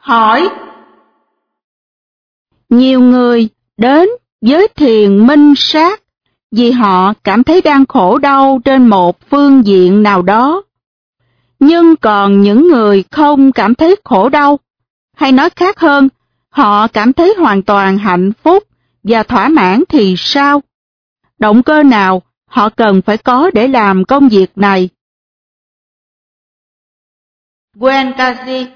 Hỏi. Nhiều người đến với thiền minh sát vì họ cảm thấy đang khổ đau trên một phương diện nào đó. Nhưng còn những người không cảm thấy khổ đau, hay nói khác hơn, họ cảm thấy hoàn toàn hạnh phúc và thỏa mãn thì sao? Động cơ nào họ cần phải có để làm công việc này? Wenkazi.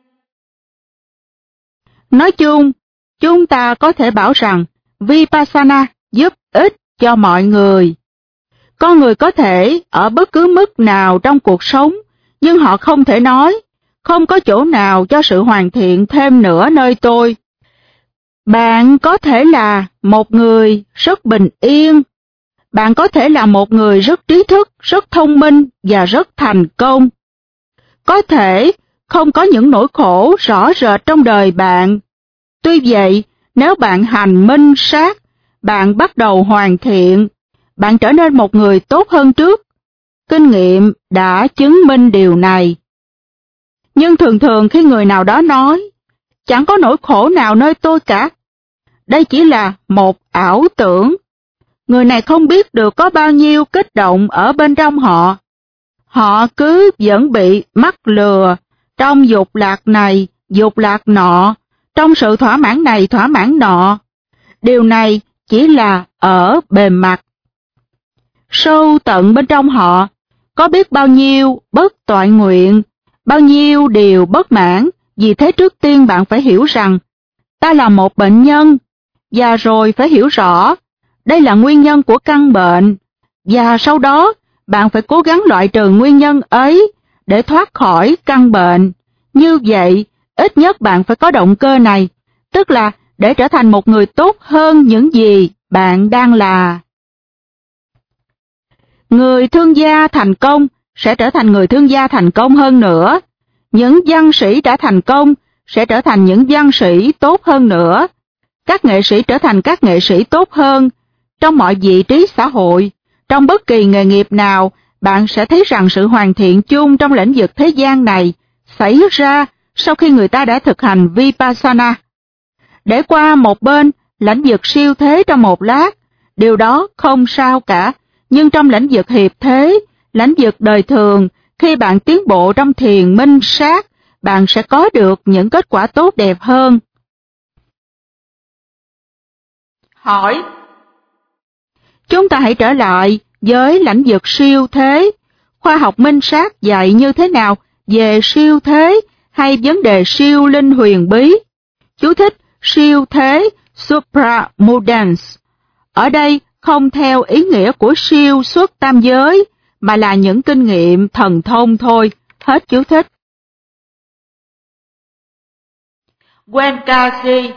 Nói chung, chúng ta có thể bảo rằng Vipassana giúp ích cho mọi người. Con người có thể ở bất cứ mức nào trong cuộc sống, nhưng họ không thể nói, không có chỗ nào cho sự hoàn thiện thêm nữa nơi tôi. Bạn có thể là một người rất bình yên. Bạn có thể là một người rất trí thức, rất thông minh và rất thành công. Có thể không có những nỗi khổ rõ rệt trong đời bạn. Tuy vậy, nếu bạn hành minh sát, bạn bắt đầu hoàn thiện, bạn trở nên một người tốt hơn trước. Kinh nghiệm đã chứng minh điều này. Nhưng thường thường khi người nào đó nói, chẳng có nỗi khổ nào nơi tôi cả, đây chỉ là một ảo tưởng. Người này không biết được có bao nhiêu kích động ở bên trong họ. Họ cứ vẫn bị mắc lừa trong dục lạc này, dục lạc nọ, trong sự thỏa mãn này, thỏa mãn nọ. Điều này chỉ là ở bề mặt. Sâu tận bên trong họ, có biết bao nhiêu bất toại nguyện, bao nhiêu điều bất mãn. Vì thế trước tiên bạn phải hiểu rằng, ta là một bệnh nhân, và rồi phải hiểu rõ, đây là nguyên nhân của căn bệnh, và sau đó bạn phải cố gắng loại trừ nguyên nhân ấy để thoát khỏi căn bệnh. Như vậy, ít nhất bạn phải có động cơ này, tức là để trở thành một người tốt hơn những gì bạn đang là. Người thương gia thành công sẽ trở thành người thương gia thành công hơn nữa. Những văn sĩ đã thành công sẽ trở thành những văn sĩ tốt hơn nữa. Các nghệ sĩ trở thành các nghệ sĩ tốt hơn. Trong mọi vị trí xã hội, trong bất kỳ nghề nghiệp nào, bạn sẽ thấy rằng sự hoàn thiện chung trong lĩnh vực thế gian này xảy ra sau khi người ta đã thực hành Vipassana. Để qua một bên lĩnh vực siêu thế trong một lát, điều đó không sao cả, nhưng trong lĩnh vực hiệp thế, lĩnh vực đời thường, khi bạn tiến bộ trong thiền minh sát, bạn sẽ có được những kết quả tốt đẹp hơn. Hỏi. Chúng ta hãy trở lại với lĩnh vực siêu thế. Khoa học minh sát dạy như thế nào về siêu thế hay vấn đề siêu linh huyền bí? Chú thích siêu thế supramundans. Ở đây không theo ý nghĩa của siêu xuất tam giới, mà là những kinh nghiệm thần thông thôi. Hết chú thích. Wenkazi.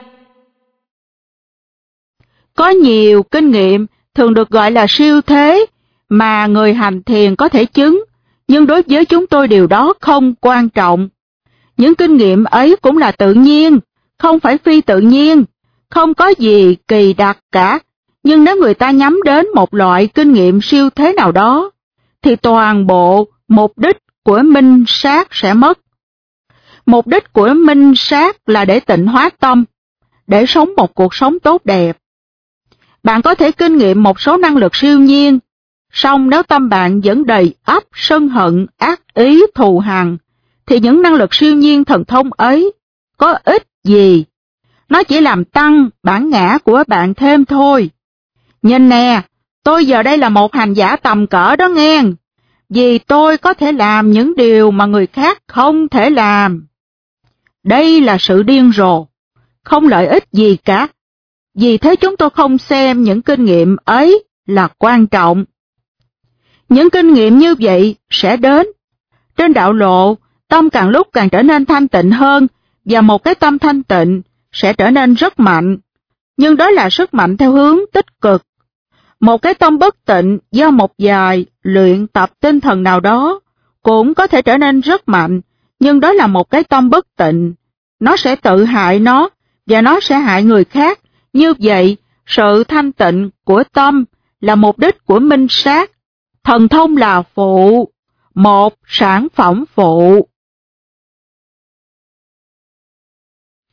Có nhiều kinh nghiệm thường được gọi là siêu thế mà người hành thiền có thể chứng, nhưng đối với chúng tôi điều đó không quan trọng. Những kinh nghiệm ấy cũng là tự nhiên, không phải phi tự nhiên, không có gì kỳ đặc cả. Nhưng nếu người ta nhắm đến một loại kinh nghiệm siêu thế nào đó, thì toàn bộ mục đích của minh sát sẽ mất. Mục đích của minh sát là để tịnh hóa tâm, để sống một cuộc sống tốt đẹp. Bạn có thể kinh nghiệm một số năng lực siêu nhiên, song nếu tâm bạn vẫn đầy ắp sân hận, ác ý, thù hằn, thì những năng lực siêu nhiên thần thông ấy có ích gì? Nó chỉ làm tăng bản ngã của bạn thêm thôi. Nhìn nè, tôi giờ đây là một hành giả tầm cỡ đó nghe, vì tôi có thể làm những điều mà người khác không thể làm. Đây là sự điên rồ, không lợi ích gì cả. Vì thế chúng tôi không xem những kinh nghiệm ấy là quan trọng. Những kinh nghiệm như vậy sẽ đến. Trên đạo lộ, tâm càng lúc càng trở nên thanh tịnh hơn, và một cái tâm thanh tịnh sẽ trở nên rất mạnh. Nhưng đó là sức mạnh theo hướng tích cực. Một cái tâm bất tịnh do một vài luyện tập tinh thần nào đó cũng có thể trở nên rất mạnh, nhưng đó là một cái tâm bất tịnh. Nó sẽ tự hại nó, và nó sẽ hại người khác. Như vậy, sự thanh tịnh của tâm là mục đích của minh sát. Thần thông là phụ, một sản phẩm phụ.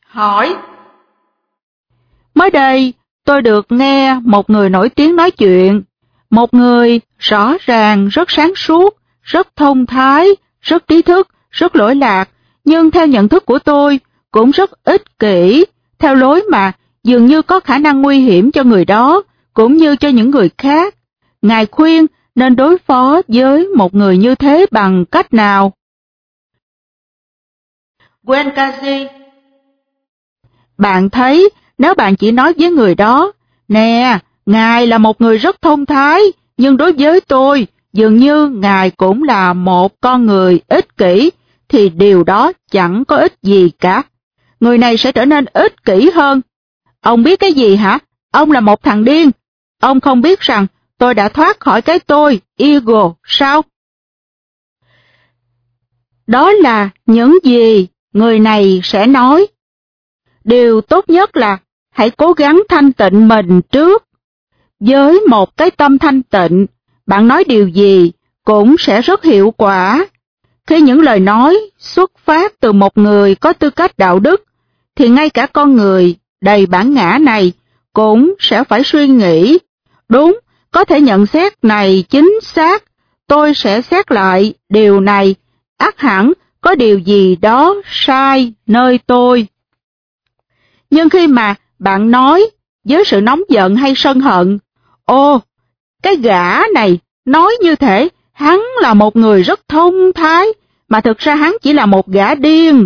Hỏi. Mới đây, tôi được nghe một người nổi tiếng nói chuyện. Một người rõ ràng rất sáng suốt, rất thông thái, rất trí thức, rất lỗi lạc, nhưng theo nhận thức của tôi cũng rất ích kỷ, theo lối mà dường như có khả năng nguy hiểm cho người đó, cũng như cho những người khác. Ngài khuyên nên đối phó với một người như thế bằng cách nào? Wenkazi. Bạn thấy, nếu bạn chỉ nói với người đó, nè, Ngài là một người rất thông thái, nhưng đối với tôi, dường như Ngài cũng là một con người ích kỷ, thì điều đó chẳng có ích gì cả. Người này sẽ trở nên ích kỷ hơn. Ông biết cái gì hả? Ông là một thằng điên. Ông không biết rằng tôi đã thoát khỏi cái tôi, ego, sao? Đó là những gì người này sẽ nói. Điều tốt nhất là hãy cố gắng thanh tịnh mình trước. Với một cái tâm thanh tịnh, bạn nói điều gì cũng sẽ rất hiệu quả. Khi những lời nói xuất phát từ một người có tư cách đạo đức, thì ngay cả con người đầy bản ngã này cũng sẽ phải suy nghĩ. Đúng, có thể nhận xét này chính xác, tôi sẽ xét lại điều này, ắt hẳn có điều gì đó sai nơi tôi. Nhưng khi mà bạn nói với sự nóng giận hay sân hận, ô, cái gã này nói như thể hắn là một người rất thông thái, mà thực ra hắn chỉ là một gã điên.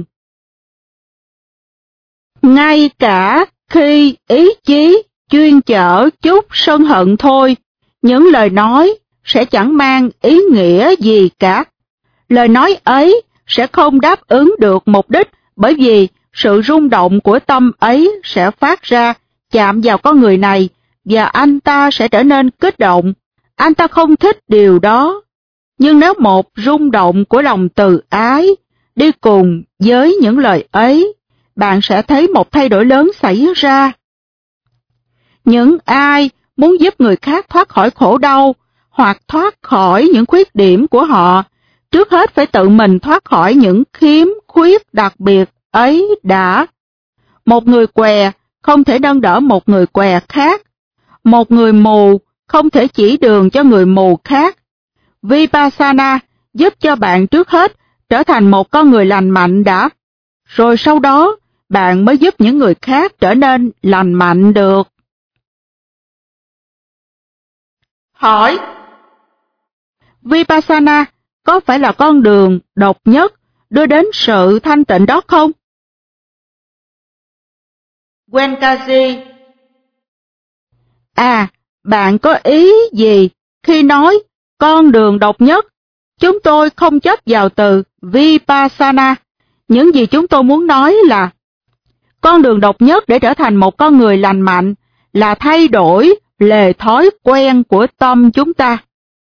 Ngay cả khi ý chí chuyên chở chút sân hận thôi, những lời nói sẽ chẳng mang ý nghĩa gì cả. Lời nói ấy sẽ không đáp ứng được mục đích, bởi vì sự rung động của tâm ấy sẽ phát ra, chạm vào con người này, và anh ta sẽ trở nên kích động. Anh ta không thích điều đó. Nhưng nếu một rung động của lòng từ ái đi cùng với những lời ấy, bạn sẽ thấy một thay đổi lớn xảy ra. Những ai muốn giúp người khác thoát khỏi khổ đau hoặc thoát khỏi những khuyết điểm của họ, trước hết phải tự mình thoát khỏi những khiếm khuyết đặc biệt ấy đã. Một người què không thể nâng đỡ một người què khác. Một người mù không thể chỉ đường cho người mù khác. Vipassana giúp cho bạn trước hết trở thành một con người lành mạnh đã. Rồi sau đó, bạn mới giúp những người khác trở nên lành mạnh được. Hỏi. Vipassana có phải là con đường độc nhất đưa đến sự thanh tịnh đó không? Wenkazi. Bạn có ý gì khi nói con đường độc nhất? Chúng tôi không chấp vào từ Vipassana. Những gì chúng tôi muốn nói là con đường độc nhất để trở thành một con người lành mạnh là thay đổi lề thói quen của tâm chúng ta.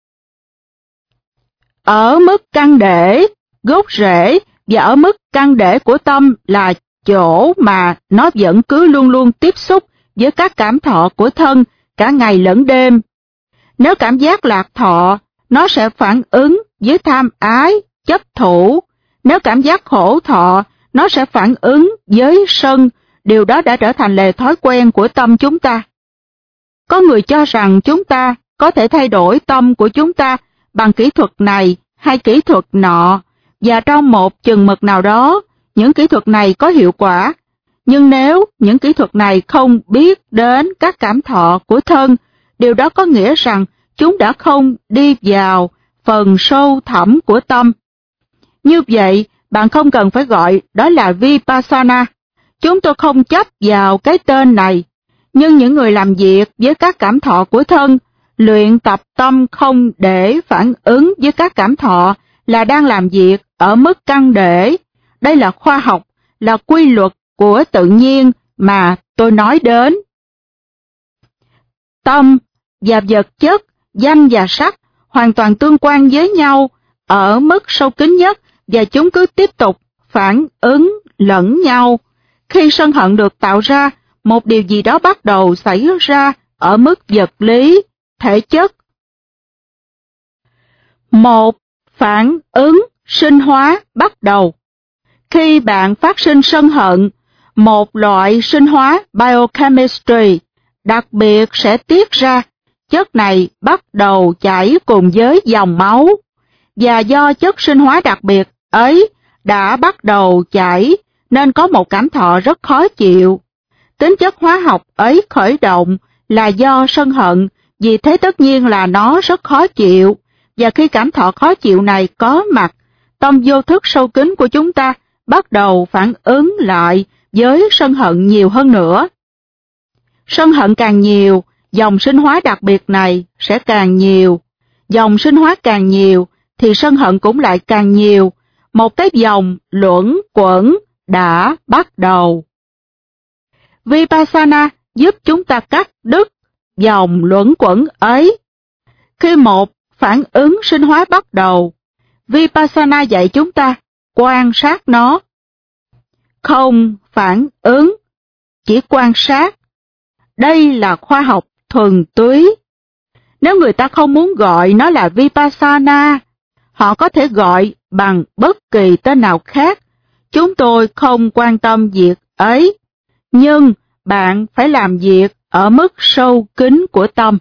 Ở mức căn để, gốc rễ và ở mức căn để của tâm là chỗ mà nó vẫn cứ luôn luôn tiếp xúc với các cảm thọ của thân cả ngày lẫn đêm. Nếu cảm giác lạc thọ, nó sẽ phản ứng với tham ái, chấp thủ. Nếu cảm giác khổ thọ, nó sẽ phản ứng với sân. Điều đó đã trở thành lề thói quen của tâm chúng ta. Có người cho rằng chúng ta có thể thay đổi tâm của chúng ta bằng kỹ thuật này hay kỹ thuật nọ, và trong một chừng mực nào đó, những kỹ thuật này có hiệu quả. Nhưng nếu những kỹ thuật này không biết đến các cảm thọ của thân, điều đó có nghĩa rằng chúng đã không đi vào phần sâu thẳm của tâm. Như vậy, bạn không cần phải gọi đó là Vipassana. Chúng tôi không chấp vào cái tên này, nhưng những người làm việc với các cảm thọ của thân, luyện tập tâm không để phản ứng với các cảm thọ là đang làm việc ở mức căn để. Đây là khoa học, là quy luật của tự nhiên mà tôi nói đến. Tâm và vật chất, danh và sắc hoàn toàn tương quan với nhau ở mức sâu kín nhất, và chúng cứ tiếp tục phản ứng lẫn nhau. Khi sân hận được tạo ra, một điều gì đó bắt đầu xảy ra ở mức vật lý, thể chất. Một phản ứng sinh hóa bắt đầu. Khi bạn phát sinh sân hận, một loại sinh hóa biochemistry đặc biệt sẽ tiết ra. Chất này bắt đầu chảy cùng với dòng máu, và do chất sinh hóa đặc biệt ấy đã bắt đầu chảy nên có một cảm thọ rất khó chịu. Tính chất hóa học ấy khởi động là do sân hận, vì thế tất nhiên là nó rất khó chịu, và khi cảm thọ khó chịu này có mặt, tâm vô thức sâu kín của chúng ta bắt đầu phản ứng lại với sân hận nhiều hơn nữa. Sân hận càng nhiều, dòng sinh hóa đặc biệt này sẽ càng nhiều. Dòng sinh hóa càng nhiều thì sân hận cũng lại càng nhiều. Một cái dòng luẩn quẩn đã bắt đầu. Vipassana giúp chúng ta cắt đứt dòng luẩn quẩn ấy. Khi một phản ứng sinh hóa bắt đầu, Vipassana dạy chúng ta quan sát nó. Không phản ứng, chỉ quan sát. Đây là khoa học thuần túy. Nếu người ta không muốn gọi nó là Vipassana, họ có thể gọi bằng bất kỳ tên nào khác. Chúng tôi không quan tâm việc ấy, nhưng bạn phải làm việc ở mức sâu kín của tâm.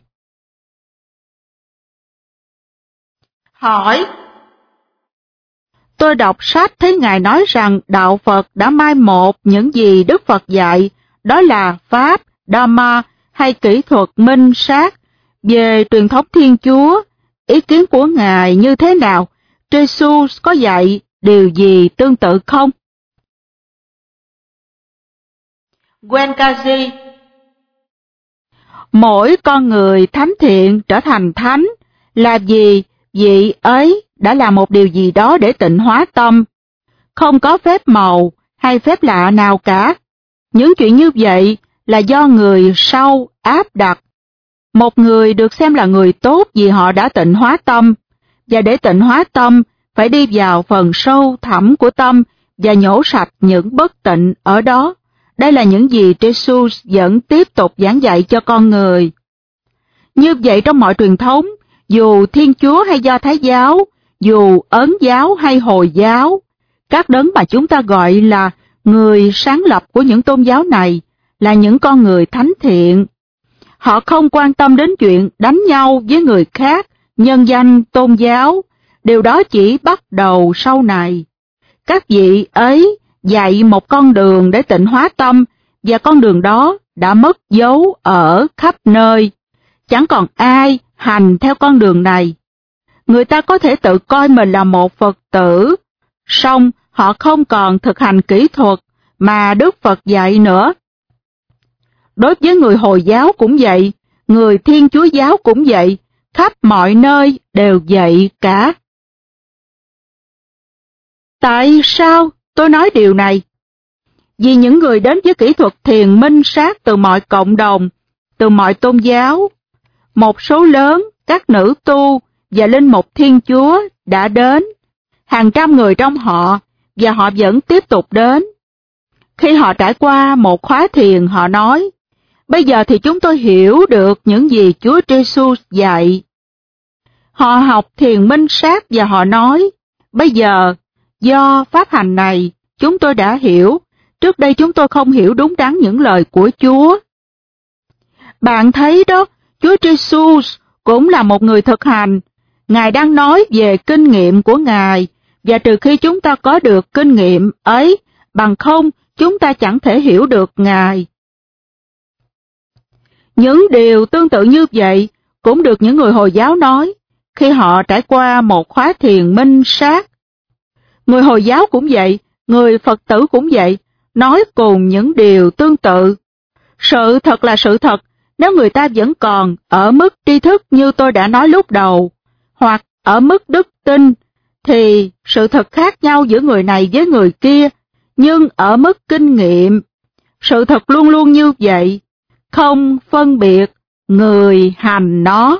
Hỏi: tôi đọc sách thấy Ngài nói rằng Đạo Phật đã mai một những gì Đức Phật dạy, đó là Pháp, Dhamma hay kỹ thuật minh sát. Về truyền thống Thiên Chúa, ý kiến của Ngài như thế nào? Jesus có dạy điều gì tương tự không? Wenkaji: mỗi con người thánh thiện trở thành thánh là vì vị ấy đã làm một điều gì đó để tịnh hóa tâm. Không có phép màu hay phép lạ nào cả. Những chuyện như vậy là do người sau áp đặt. Một người được xem là người tốt vì họ đã tịnh hóa tâm, và để tịnh hóa tâm phải đi vào phần sâu thẳm của tâm và nhổ sạch những bất tịnh ở đó. Đây là những gì Jesus vẫn tiếp tục giảng dạy cho con người. Như vậy trong mọi truyền thống, dù Thiên Chúa hay Do Thái giáo, dù Ấn giáo hay Hồi giáo, các đấng mà chúng ta gọi là người sáng lập của những tôn giáo này là những con người thánh thiện. Họ không quan tâm đến chuyện đánh nhau với người khác, nhân danh tôn giáo. Điều đó chỉ bắt đầu sau này. Các vị ấy dạy một con đường để tịnh hóa tâm, và con đường đó đã mất dấu ở khắp nơi. Chẳng còn ai hành theo con đường này. Người ta có thể tự coi mình là một Phật tử, song họ không còn thực hành kỹ thuật mà Đức Phật dạy nữa. Đối với người Hồi giáo cũng vậy, người Thiên Chúa giáo cũng vậy, khắp mọi nơi đều vậy cả. Tại sao tôi nói điều này? Vì những người đến với kỹ thuật thiền minh sát từ mọi cộng đồng, từ mọi tôn giáo, một số lớn các nữ tu và linh mục Thiên Chúa đã đến, hàng trăm người trong họ, và họ vẫn tiếp tục đến. Khi họ trải qua một khóa thiền, họ nói: bây giờ thì chúng tôi hiểu được những gì Chúa Jesus dạy. Họ học thiền minh sát và họ nói: bây giờ, do pháp hành này, chúng tôi đã hiểu. Trước đây chúng tôi không hiểu đúng đắn những lời của Chúa. Bạn thấy đó, Chúa Jesus cũng là một người thực hành. Ngài đang nói về kinh nghiệm của Ngài, và trừ khi chúng ta có được kinh nghiệm ấy, bằng không chúng ta chẳng thể hiểu được Ngài. Những điều tương tự như vậy cũng được những người Hồi giáo nói khi họ trải qua một khóa thiền minh sát. Người Hồi giáo cũng vậy, người Phật tử cũng vậy, nói cùng những điều tương tự. Sự thật là sự thật, nếu người ta vẫn còn ở mức tri thức như tôi đã nói lúc đầu, hoặc ở mức đức tin, thì sự thật khác nhau giữa người này với người kia, nhưng ở mức kinh nghiệm, sự thật luôn luôn như vậy, không phân biệt người hành nó.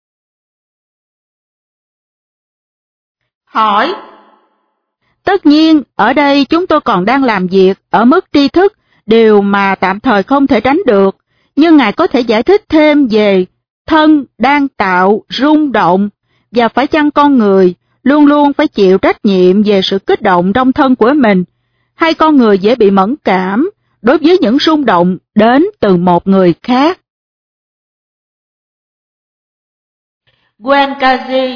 Hỏi: tất nhiên, ở đây chúng tôi còn đang làm việc ở mức tri thức, điều mà tạm thời không thể tránh được, nhưng Ngài có thể giải thích thêm về thân đang tạo rung động, và phải chăng con người luôn luôn phải chịu trách nhiệm về sự kích động trong thân của mình, hay con người dễ bị mẫn cảm, đối với những rung động đến từ một người khác. Wenkaji.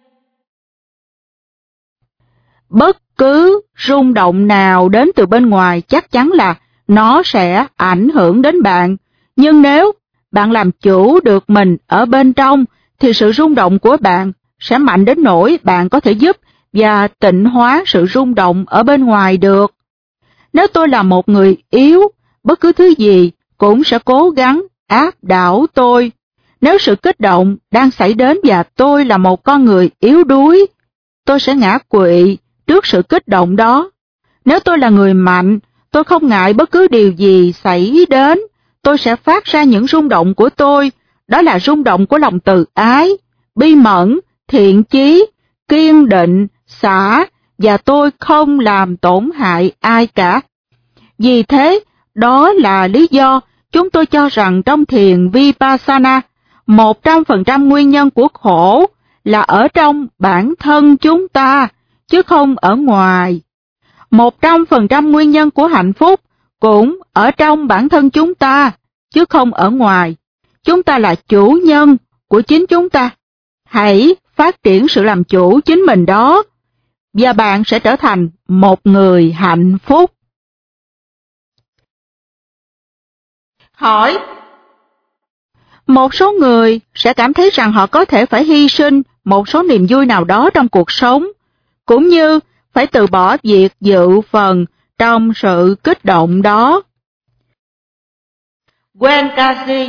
Bất cứ rung động nào đến từ bên ngoài chắc chắn là nó sẽ ảnh hưởng đến bạn, nhưng nếu bạn làm chủ được mình ở bên trong thì sự rung động của bạn sẽ mạnh đến nỗi bạn có thể giúp và tịnh hóa sự rung động ở bên ngoài được. Nếu tôi là một người yếu, bất cứ thứ gì cũng sẽ cố gắng áp đảo tôi. Nếu sự kích động đang xảy đến và tôi là một con người yếu đuối, tôi sẽ ngã quỵ trước sự kích động đó. Nếu tôi là người mạnh, tôi không ngại bất cứ điều gì xảy đến, tôi sẽ phát ra những rung động của tôi, đó là rung động của lòng từ ái, bi mẫn, thiện chí, kiên định, xả, và tôi không làm tổn hại ai cả. Vì thế, đó là lý do chúng tôi cho rằng trong thiền Vipassana, 100% nguyên nhân của khổ là ở trong bản thân chúng ta, chứ không ở ngoài. 100% nguyên nhân của hạnh phúc cũng ở trong bản thân chúng ta, chứ không ở ngoài. Chúng ta là chủ nhân của chính chúng ta. Hãy phát triển sự làm chủ chính mình đó, và bạn sẽ trở thành một người hạnh phúc. Hỏi. Một số người sẽ cảm thấy rằng họ có thể phải hy sinh một số niềm vui nào đó trong cuộc sống, cũng như phải từ bỏ việc dự phần trong sự kích động đó. Wenkaji.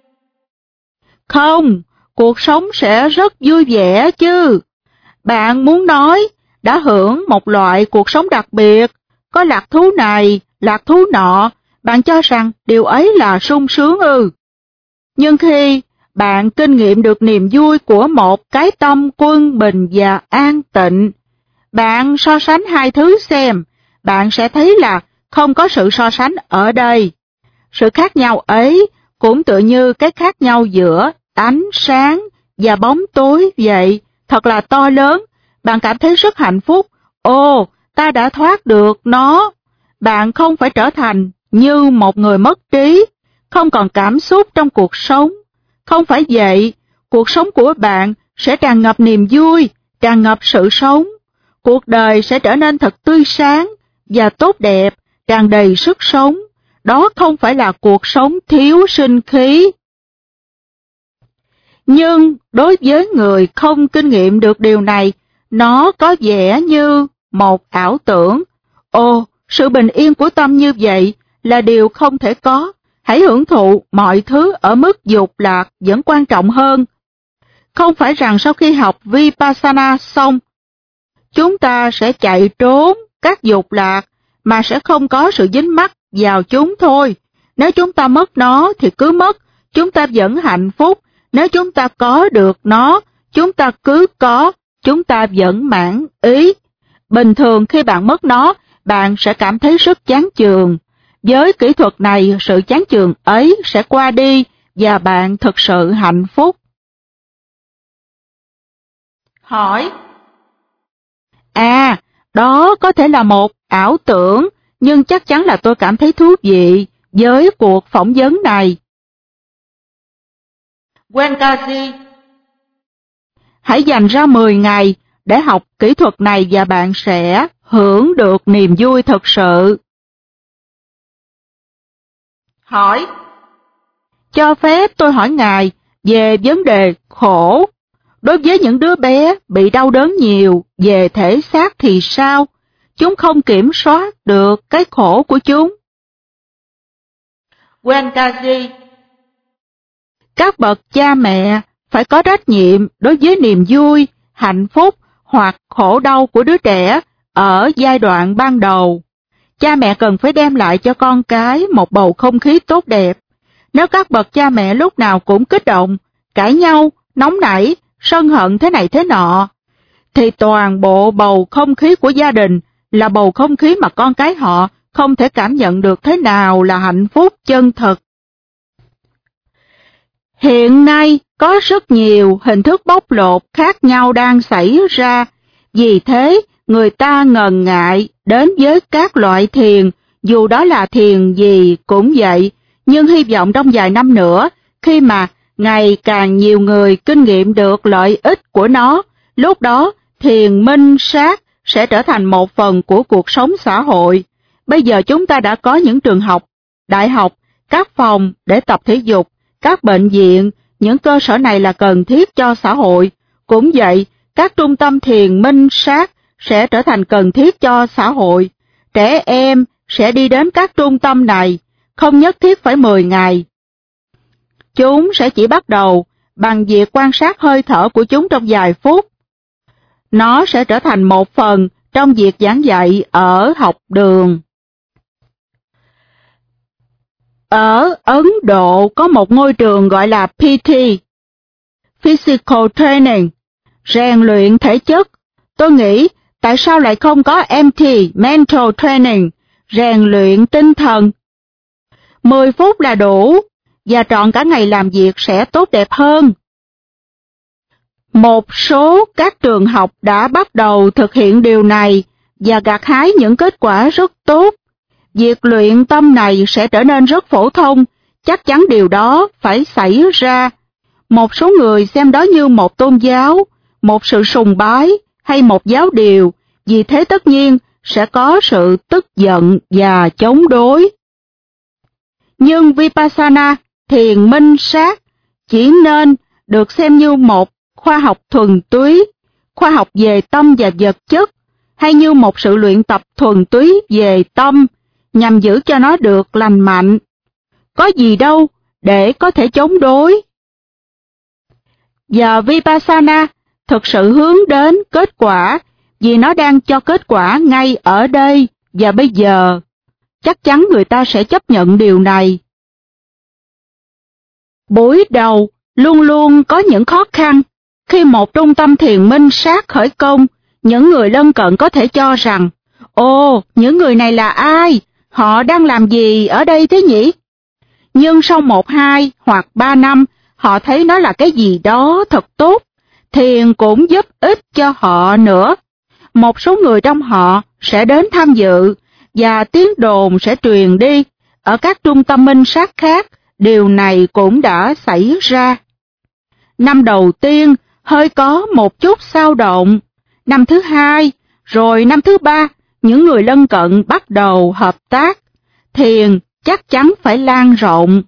Không, cuộc sống sẽ rất vui vẻ chứ. Bạn muốn nói đã hưởng một loại cuộc sống đặc biệt, có lạc thú này, lạc thú nọ, bạn cho rằng điều ấy là sung sướng ư. Nhưng khi bạn kinh nghiệm được niềm vui của một cái tâm quân bình và an tịnh, bạn so sánh hai thứ xem, bạn sẽ thấy là không có sự so sánh ở đây. Sự khác nhau ấy cũng tựa như cái khác nhau giữa ánh sáng và bóng tối vậy, thật là to lớn. Bạn cảm thấy rất hạnh phúc. Ồ, ta đã thoát được nó. Bạn không phải trở thành như một người mất trí, không còn cảm xúc trong cuộc sống. Không phải vậy, cuộc sống của bạn sẽ tràn ngập niềm vui, tràn ngập sự sống. Cuộc đời sẽ trở nên thật tươi sáng và tốt đẹp, tràn đầy sức sống. Đó không phải là cuộc sống thiếu sinh khí. Nhưng đối với người không kinh nghiệm được điều này, nó có vẻ như một ảo tưởng. Ồ, sự bình yên của tâm như vậy là điều không thể có. Hãy hưởng thụ mọi thứ ở mức dục lạc vẫn quan trọng hơn. Không phải rằng sau khi học Vipassana xong, chúng ta sẽ chạy trốn các dục lạc, mà sẽ không có sự dính mắc vào chúng thôi. Nếu chúng ta mất nó thì cứ mất, chúng ta vẫn hạnh phúc. Nếu chúng ta có được nó, chúng ta cứ có, chúng ta vẫn mãn ý. Bình thường khi bạn mất nó, bạn sẽ cảm thấy rất chán chường. Với kỹ thuật này, sự chán chường ấy sẽ qua đi và bạn thực sự hạnh phúc. Hỏi. Đó có thể là một ảo tưởng, nhưng chắc chắn là tôi cảm thấy thú vị với cuộc phỏng vấn này. Wenkaji. Hãy dành ra 10 ngày để học kỹ thuật này và bạn sẽ hưởng được niềm vui thực sự. Hỏi. Cho phép tôi hỏi Ngài về vấn đề khổ. Đối với những đứa bé bị đau đớn nhiều về thể xác thì sao? Chúng không kiểm soát được cái khổ của chúng. Wenkaji. Các bậc cha mẹ phải có trách nhiệm đối với niềm vui, hạnh phúc hoặc khổ đau của đứa trẻ ở giai đoạn ban đầu. Cha mẹ cần phải đem lại cho con cái một bầu không khí tốt đẹp. Nếu các bậc cha mẹ lúc nào cũng kích động, cãi nhau, nóng nảy, sân hận thế này thế nọ, thì toàn bộ bầu không khí của gia đình là bầu không khí mà con cái họ không thể cảm nhận được thế nào là hạnh phúc chân thực. Hiện nay có rất nhiều hình thức bóc lột khác nhau đang xảy ra, vì thế người ta ngần ngại đến với các loại thiền Dù đó là thiền gì cũng vậy, nhưng hy vọng trong vài năm nữa, khi mà ngày càng nhiều người kinh nghiệm được lợi ích của nó, lúc đó thiền minh sát sẽ trở thành một phần của cuộc sống xã hội. Bây giờ chúng ta đã có những trường học, đại học, các phòng để tập thể dục, các bệnh viện, những cơ sở này là cần thiết cho xã hội. Cũng vậy, các trung tâm thiền minh sát sẽ trở thành cần thiết cho xã hội. Trẻ em sẽ đi đến các trung tâm này, không nhất thiết phải 10 ngày. Chúng sẽ chỉ bắt đầu bằng việc quan sát hơi thở của chúng trong vài phút. Nó sẽ trở thành một phần trong việc giảng dạy ở học đường. Ở Ấn Độ có một ngôi trường gọi là PT, Physical Training, rèn luyện thể chất. Tôi nghĩ tại sao lại không có MT, Mental Training, rèn luyện tinh thần. 10 phút là đủ, và trọn cả ngày làm việc sẽ tốt đẹp hơn. Một số các trường học đã bắt đầu thực hiện điều này và gặt hái những kết quả rất tốt. Việc luyện tâm này sẽ trở nên rất phổ thông, chắc chắn điều đó phải xảy ra. Một số người xem đó như một tôn giáo, một sự sùng bái hay một giáo điều, vì thế tất nhiên sẽ có sự tức giận và chống đối. Nhưng Vipassana, thiền minh sát, chỉ nên được xem như một khoa học thuần túy, khoa học về tâm và vật chất, hay như một sự luyện tập thuần túy về tâm, nhằm giữ cho nó được lành mạnh. Có gì đâu để có thể chống đối. Và Vipassana thực sự hướng đến kết quả, vì nó đang cho kết quả ngay ở đây và bây giờ. Chắc chắn người ta sẽ chấp nhận điều này. Buổi đầu luôn luôn có những khó khăn. Khi một trung tâm thiền minh sát khởi công, những người lân cận có thể cho rằng, ồ, những người này là ai? Họ đang làm gì ở đây thế nhỉ? Nhưng sau 1, 2 hoặc 3 năm, họ thấy nó là cái gì đó thật tốt. Thiền cũng giúp ích cho họ nữa. Một số người trong họ sẽ đến tham dự, và tiếng đồn sẽ truyền đi. Ở các trung tâm minh sát khác, điều này cũng đã xảy ra. Năm đầu tiên, hơi có một chút xao động. Năm thứ 2, rồi năm thứ 3, những người lân cận bắt đầu hợp tác. Thiền chắc chắn phải lan rộng.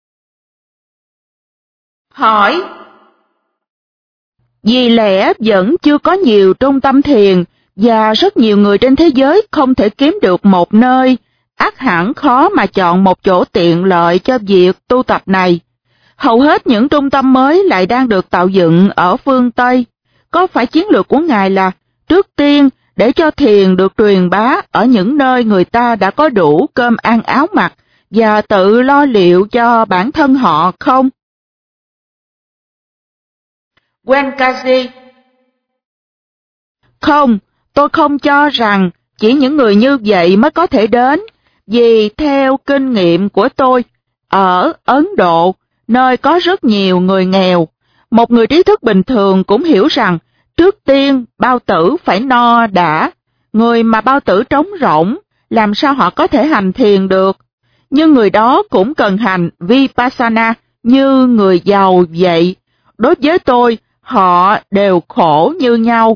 Hỏi. Vì lẽ vẫn chưa có nhiều trung tâm thiền, và rất nhiều người trên thế giới không thể kiếm được một nơi, ắt hẳn khó mà chọn một chỗ tiện lợi cho việc tu tập này. Hầu hết những trung tâm mới lại đang được tạo dựng ở phương Tây. Có phải chiến lược của Ngài là trước tiên để cho thiền được truyền bá ở những nơi người ta đã có đủ cơm ăn áo mặc và tự lo liệu cho bản thân họ không? Wenkaji. Không, tôi không cho rằng chỉ những người như vậy mới có thể đến, vì theo kinh nghiệm của tôi, ở Ấn Độ, nơi có rất nhiều người nghèo, một người trí thức bình thường cũng hiểu rằng trước tiên bao tử phải no đã. Người mà bao tử trống rỗng, làm sao họ có thể hành thiền được? Nhưng người đó cũng cần hành Vipassana như người giàu vậy. Đối với tôi, họ đều khổ như nhau.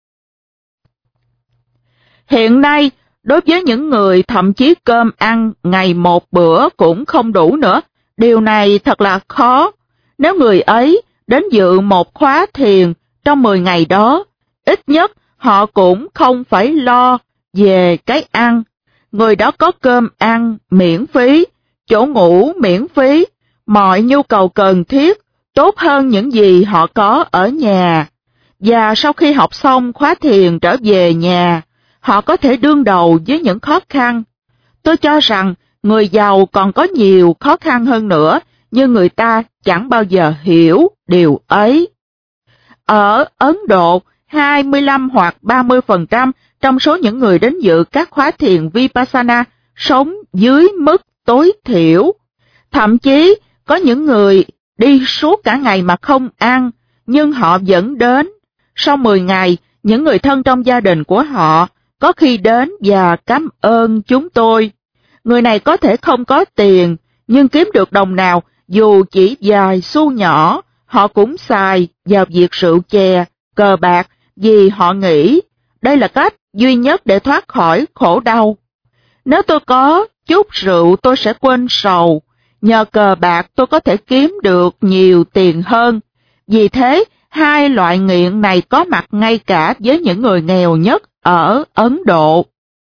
Hiện nay, đối với những người thậm chí cơm ăn ngày một bữa cũng không đủ nữa, điều này thật là khó. Nếu người ấy đến dự một khóa thiền trong 10 ngày đó, ít nhất họ cũng không phải lo về cái ăn. Người đó có cơm ăn miễn phí, chỗ ngủ miễn phí, mọi nhu cầu cần thiết tốt hơn những gì họ có ở nhà. Và sau khi học xong khóa thiền trở về nhà, họ có thể đương đầu với những khó khăn. Tôi cho rằng người giàu còn có nhiều khó khăn hơn nữa, nhưng người ta chẳng bao giờ hiểu điều ấy. Ở Ấn Độ, 25 hoặc 30% trong số những người đến dự các khóa thiền Vipassana sống dưới mức tối thiểu. Thậm chí có những người đi suốt cả ngày mà không ăn, nhưng họ vẫn đến. Sau 10 ngày, những người thân trong gia đình của họ có khi đến và cảm ơn chúng tôi. Người này có thể không có tiền, nhưng kiếm được đồng nào, dù chỉ vài xu nhỏ, họ cũng xài vào việc rượu chè, cờ bạc, vì họ nghĩ đây là cách duy nhất để thoát khỏi khổ đau. Nếu tôi có chút rượu tôi sẽ quên sầu, nhờ cờ bạc tôi có thể kiếm được nhiều tiền hơn. Vì thế, hai loại nghiện này có mặt ngay cả với những người nghèo nhất ở Ấn Độ.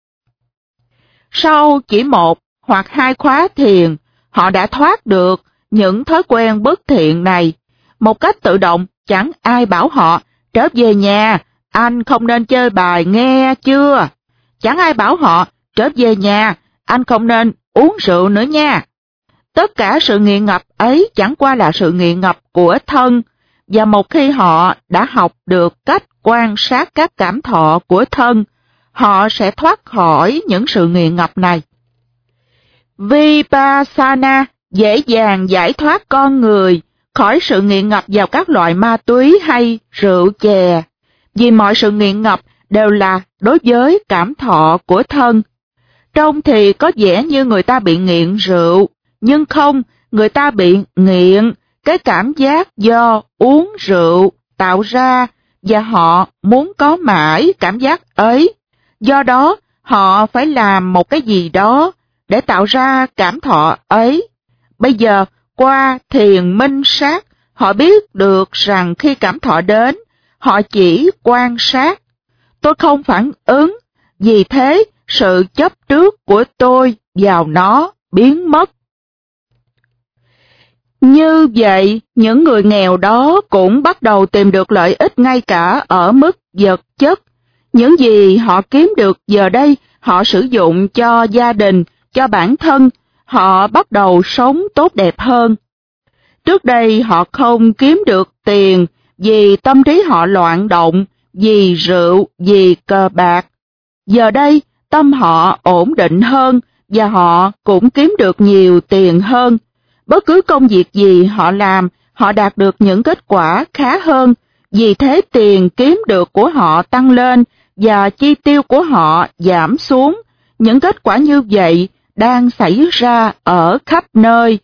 Sau chỉ 1 hoặc 2 khóa thiền, họ đã thoát được những thói quen bất thiện này. Một cách tự động, chẳng ai bảo họ, trở về nhà, anh không nên chơi bài nghe chưa? Chẳng ai bảo họ, trở về nhà, anh không nên uống rượu nữa nha. Tất cả sự nghiện ngập ấy chẳng qua là sự nghiện ngập của thân, và một khi họ đã học được cách quan sát các cảm thọ của thân, họ sẽ thoát khỏi những sự nghiện ngập này. Vipassana dễ dàng giải thoát con người khỏi sự nghiện ngập vào các loại ma túy hay rượu chè, vì mọi sự nghiện ngập đều là đối với cảm thọ của thân. Trông thì có vẻ như người ta bị nghiện rượu, nhưng không, người ta bị nghiện cái cảm giác do uống rượu tạo ra, và họ muốn có mãi cảm giác ấy. Do đó, họ phải làm một cái gì đó để tạo ra cảm thọ ấy. Bây giờ, qua thiền minh sát, họ biết được rằng khi cảm thọ đến, họ chỉ quan sát. Tôi không phản ứng, vì thế sự chấp trước của tôi vào nó biến mất. Như vậy, những người nghèo đó cũng bắt đầu tìm được lợi ích ngay cả ở mức vật chất. Những gì họ kiếm được giờ đây, họ sử dụng cho gia đình, cho bản thân, họ bắt đầu sống tốt đẹp hơn. Trước đây họ không kiếm được tiền vì tâm trí họ loạn động, vì rượu, vì cờ bạc. Giờ đây, tâm họ ổn định hơn và họ cũng kiếm được nhiều tiền hơn. Bất cứ công việc gì họ làm, họ đạt được những kết quả khá hơn, vì thế tiền kiếm được của họ tăng lên và chi tiêu của họ giảm xuống. Những kết quả như vậy đang xảy ra ở khắp nơi.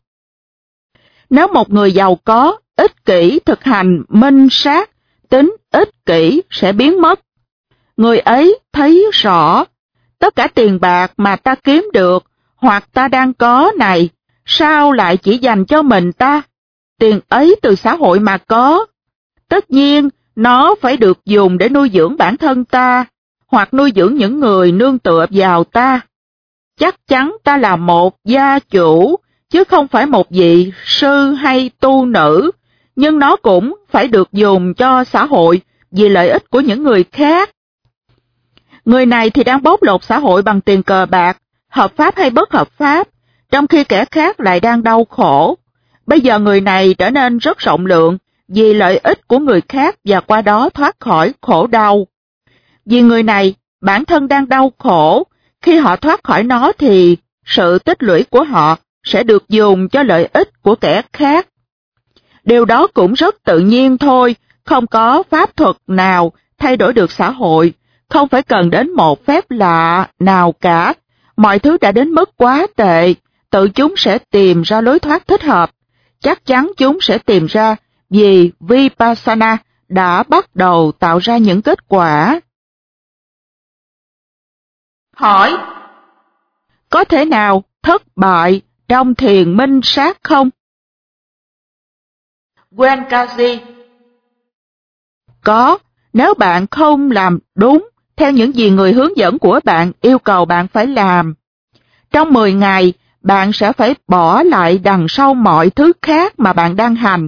Nếu một người giàu có, ích kỷ thực hành minh sát, tính ích kỷ sẽ biến mất. Người ấy thấy rõ, tất cả tiền bạc mà ta kiếm được hoặc ta đang có này, sao lại chỉ dành cho mình ta? Tiền ấy từ xã hội mà có. Tất nhiên, nó phải được dùng để nuôi dưỡng bản thân ta, hoặc nuôi dưỡng những người nương tựa vào ta. Chắc chắn ta là một gia chủ, chứ không phải một vị sư hay tu nữ, nhưng nó cũng phải được dùng cho xã hội vì lợi ích của những người khác. Người này thì đang bóc lột xã hội bằng tiền cờ bạc, hợp pháp hay bất hợp pháp, trong khi kẻ khác lại đang đau khổ. Bây giờ người này trở nên rất rộng lượng vì lợi ích của người khác và qua đó thoát khỏi khổ đau. Vì người này, bản thân đang đau khổ, khi họ thoát khỏi nó thì sự tích lũy của họ sẽ được dùng cho lợi ích của kẻ khác. Điều đó cũng rất tự nhiên thôi, không có pháp thuật nào thay đổi được xã hội, không phải cần đến một phép lạ nào cả. Mọi thứ đã đến mức quá tệ, tự chúng sẽ tìm ra lối thoát thích hợp. Chắc chắn chúng sẽ tìm ra vì Vipassana đã bắt đầu tạo ra những kết quả. Hỏi: Có thể nào thất bại trong thiền minh sát không? Wenkaji: Có, nếu bạn không làm đúng theo những gì người hướng dẫn của bạn yêu cầu bạn phải làm. Trong 10 ngày, bạn sẽ phải bỏ lại đằng sau mọi thứ khác mà bạn đang hành.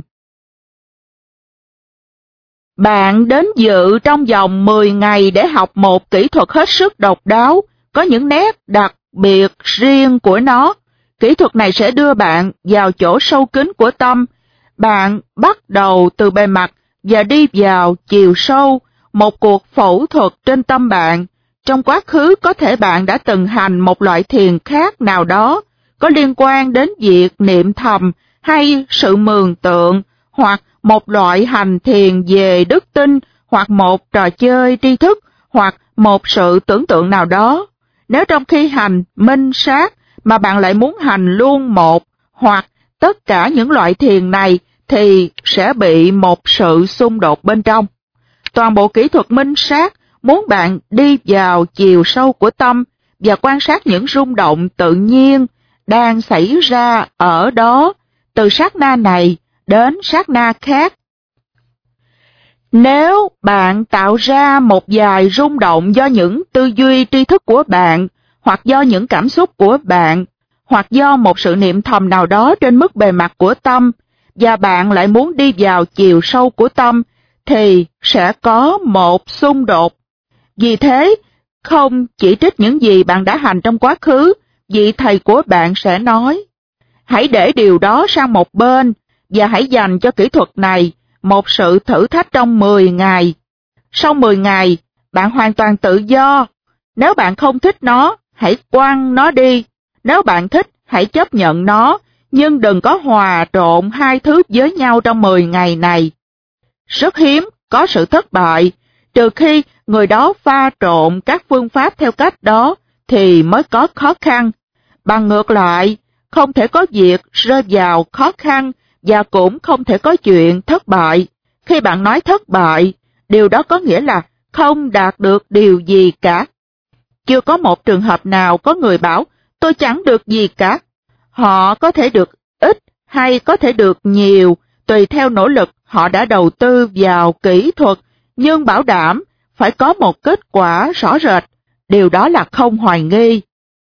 Bạn đến dự trong vòng 10 ngày để học một kỹ thuật hết sức độc đáo, có những nét đặc biệt riêng của nó. Kỹ thuật này sẽ đưa bạn vào chỗ sâu kín của tâm. Bạn bắt đầu từ bề mặt và đi vào chiều sâu, một cuộc phẫu thuật trên tâm bạn. Trong quá khứ có thể bạn đã từng hành một loại thiền khác nào đó, có liên quan đến việc niệm thầm hay sự mường tượng, hoặc một loại hành thiền về đức tin, hoặc một trò chơi tri thức, hoặc một sự tưởng tượng nào đó. Nếu trong khi hành minh sát, mà bạn lại muốn hành luôn một hoặc tất cả những loại thiền này thì sẽ bị một sự xung đột bên trong. Toàn bộ kỹ thuật minh sát muốn bạn đi vào chiều sâu của tâm và quan sát những rung động tự nhiên đang xảy ra ở đó từ sát na này đến sát na khác. Nếu bạn tạo ra một vài rung động do những tư duy tri thức của bạn, hoặc do những cảm xúc của bạn, hoặc do một sự niệm thầm nào đó trên mức bề mặt của tâm, và bạn lại muốn đi vào chiều sâu của tâm, thì sẽ có một xung đột. Vì thế, không chỉ trích những gì bạn đã hành trong quá khứ, vị thầy của bạn sẽ nói, hãy để điều đó sang một bên, và hãy dành cho kỹ thuật này một sự thử thách trong 10 ngày. Sau 10 ngày, bạn hoàn toàn tự do. Nếu bạn không thích nó, hãy quăng nó đi. Nếu bạn thích, hãy chấp nhận nó, nhưng đừng có hòa trộn hai thứ với nhau trong 10 ngày này. Rất hiếm có sự thất bại, trừ khi người đó pha trộn các phương pháp theo cách đó thì mới có khó khăn. Bằng ngược lại, không thể có việc rơi vào khó khăn và cũng không thể có chuyện thất bại. Khi bạn nói thất bại, điều đó có nghĩa là không đạt được điều gì cả. Chưa có một trường hợp nào có người bảo, tôi chẳng được gì cả. Họ có thể được ít hay có thể được nhiều, tùy theo nỗ lực họ đã đầu tư vào kỹ thuật, nhưng bảo đảm phải có một kết quả rõ rệt. Điều đó là không hoài nghi.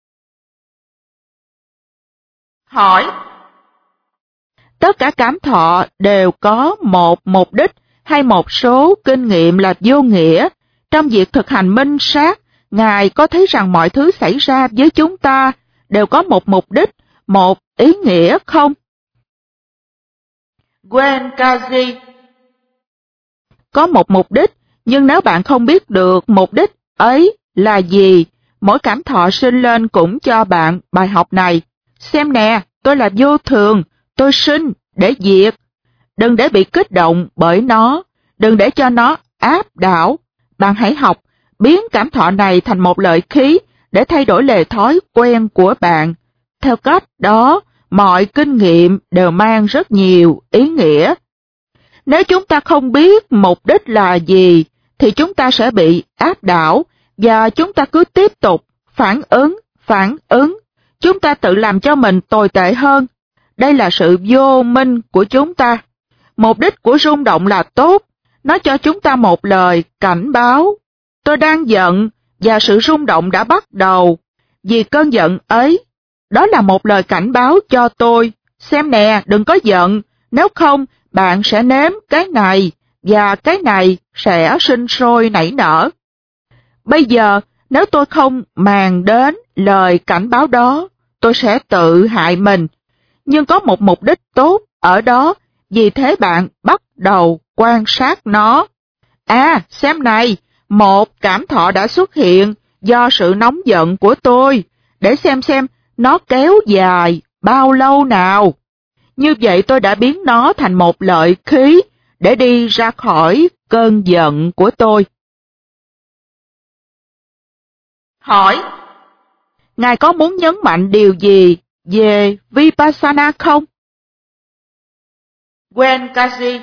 Hỏi. Tất cả cảm thọ đều có một mục đích hay một số kinh nghiệm là vô nghĩa. Trong việc thực hành minh sát, Ngài có thấy rằng mọi thứ xảy ra với chúng ta đều có một mục đích, một ý nghĩa không? Goenkaji. Có một mục đích, nhưng nếu bạn không biết được mục đích ấy là gì, mỗi cảm thọ sinh lên cũng cho bạn bài học này. Xem nè, tôi là vô thường, tôi sinh để diệt. Đừng để bị kích động bởi nó, đừng để cho nó áp đảo. Bạn hãy học, biến cảm thọ này thành một lợi khí để thay đổi lề thói quen của bạn. Theo cách đó, mọi kinh nghiệm đều mang rất nhiều ý nghĩa. Nếu chúng ta không biết mục đích là gì, thì chúng ta sẽ bị áp đảo, và chúng ta cứ tiếp tục phản ứng. Chúng ta tự làm cho mình tồi tệ hơn. Đây là sự vô minh của chúng ta. Mục đích của rung động là tốt, nó cho chúng ta một lời cảnh báo. Tôi đang giận, và sự rung động đã bắt đầu. Vì cơn giận ấy, đó là một lời cảnh báo cho tôi. Xem nè, đừng có giận, nếu không bạn sẽ nếm cái này, và cái này sẽ sinh sôi nảy nở. Bây giờ, nếu tôi không màng đến lời cảnh báo đó, tôi sẽ tự hại mình. Nhưng có một mục đích tốt ở đó, vì thế bạn bắt đầu quan sát nó. Xem này, một cảm thọ đã xuất hiện do sự nóng giận của tôi, để xem nó kéo dài bao lâu nào. Như vậy tôi đã biến nó thành một lợi khí để đi ra khỏi cơn giận của tôi. Hỏi. Ngài có muốn nhấn mạnh điều gì về Vipassana không? Goenkaji.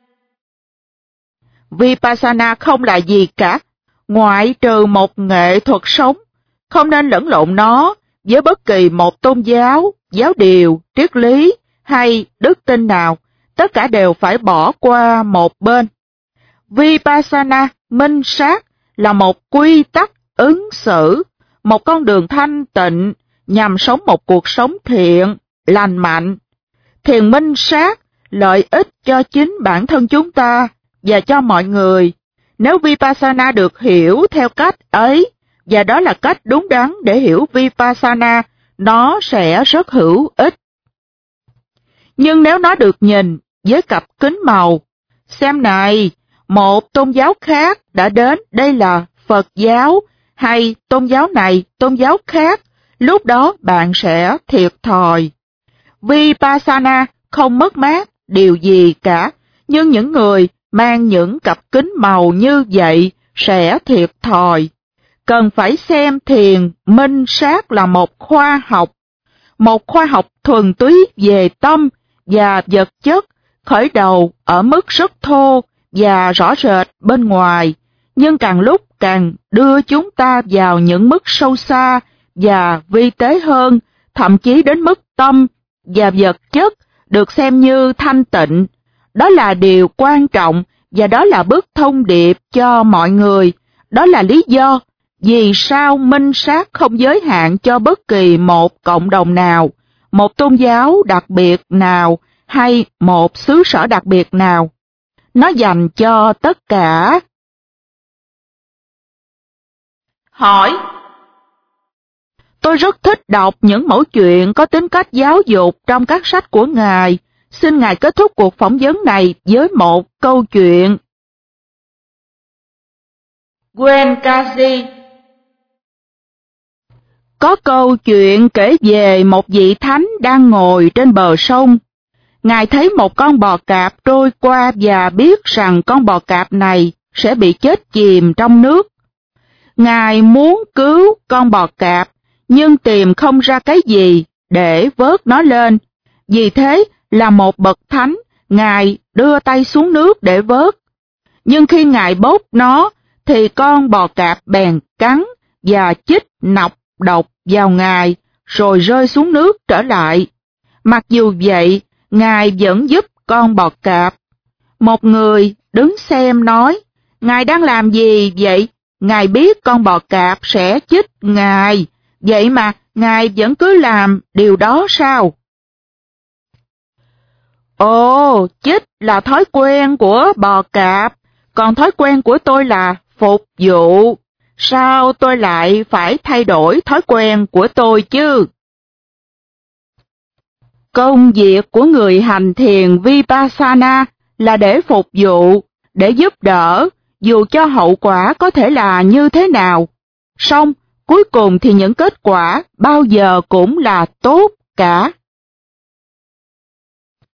Vipassana không là gì cả, ngoại trừ một nghệ thuật sống. Không nên lẫn lộn nó với bất kỳ một tôn giáo, giáo điều, triết lý hay đức tin nào. Tất cả đều phải bỏ qua một bên. Vipassana, minh sát, là một quy tắc ứng xử, một con đường thanh tịnh nhằm sống một cuộc sống thiện, lành mạnh. Thiền minh sát lợi ích cho chính bản thân chúng ta và cho mọi người. Nếu Vipassana được hiểu theo cách ấy, và đó là cách đúng đắn để hiểu Vipassana, nó sẽ rất hữu ích. Nhưng nếu nó được nhìn với cặp kính màu, xem này, một tôn giáo khác đã đến, đây là Phật giáo, hay tôn giáo này, tôn giáo khác, lúc đó bạn sẽ thiệt thòi. Vipassana không mất mát điều gì cả, nhưng những người mang những cặp kính màu như vậy sẽ thiệt thòi. Cần phải xem thiền minh sát là một khoa học, một khoa học thuần túy về tâm và vật chất, khởi đầu ở mức rất thô và rõ rệt bên ngoài, nhưng càng lúc càng đưa chúng ta vào những mức sâu xa và vi tế hơn, thậm chí đến mức tâm và vật chất được xem như thanh tịnh. Đó là điều quan trọng và đó là bức thông điệp cho mọi người. Đó là lý do vì sao minh sát không giới hạn cho bất kỳ một cộng đồng nào, một tôn giáo đặc biệt nào hay một xứ sở đặc biệt nào. Nó dành cho tất cả. Hỏi. Tôi rất thích đọc những mẩu chuyện có tính cách giáo dục trong các sách của Ngài. Xin Ngài kết thúc cuộc phỏng vấn này với một câu chuyện. Wenkazi. Có câu chuyện kể về một vị thánh đang ngồi trên bờ sông. Ngài thấy một con bò cạp trôi qua và biết rằng con bò cạp này sẽ bị chết chìm trong nước. Ngài muốn cứu con bò cạp, nhưng tìm không ra cái gì để vớt nó lên. Vì thế là một bậc thánh, Ngài đưa tay xuống nước để vớt. Nhưng khi Ngài bốc nó, thì con bò cạp bèn cắn và chích nọc độc vào Ngài, rồi rơi xuống nước trở lại. Mặc dù vậy, Ngài vẫn giúp con bò cạp. Một người đứng xem nói, Ngài đang làm gì vậy? Ngài biết con bò cạp sẽ chích Ngài, vậy mà Ngài vẫn cứ làm điều đó sao? Ồ, chích là thói quen của bò cạp, còn thói quen của tôi là phục vụ. Sao tôi lại phải thay đổi thói quen của tôi chứ? Công việc của người hành thiền Vipassana là để phục vụ, để giúp đỡ, dù cho hậu quả có thể là như thế nào. Song, cuối cùng thì những kết quả bao giờ cũng là tốt cả.